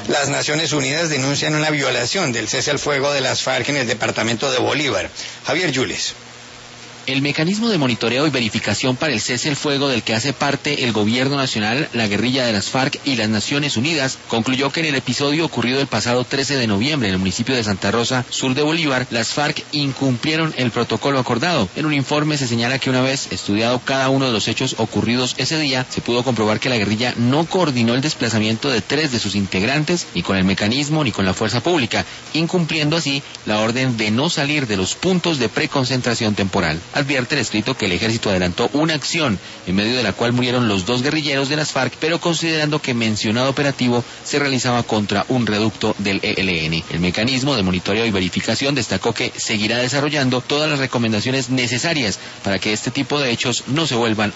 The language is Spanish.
Las Naciones Unidas denuncian una violación del cese al fuego de las FARC en el departamento de Bolívar. Javier Yules. El mecanismo de monitoreo y verificación para el cese al fuego del que hace parte el Gobierno Nacional, la guerrilla de las FARC y las Naciones Unidas concluyó que en el episodio ocurrido el pasado 13 de noviembre en el municipio de Santa Rosa, sur de Bolívar, las FARC incumplieron el protocolo acordado. En un informe se señala que una vez estudiado cada uno de los hechos ocurridos ese día, se pudo comprobar que la guerrilla no coordinó el desplazamiento de 3 de sus integrantes, ni con el mecanismo ni con la fuerza pública, incumpliendo así la orden de no salir de los puntos de preconcentración temporal. Advierte el escrito que el ejército adelantó una acción en medio de la cual murieron los 2 guerrilleros de las FARC, pero considerando que mencionado operativo se realizaba contra un reducto del ELN. El mecanismo de monitoreo y verificación destacó que seguirá desarrollando todas las recomendaciones necesarias para que este tipo de hechos no se vuelvan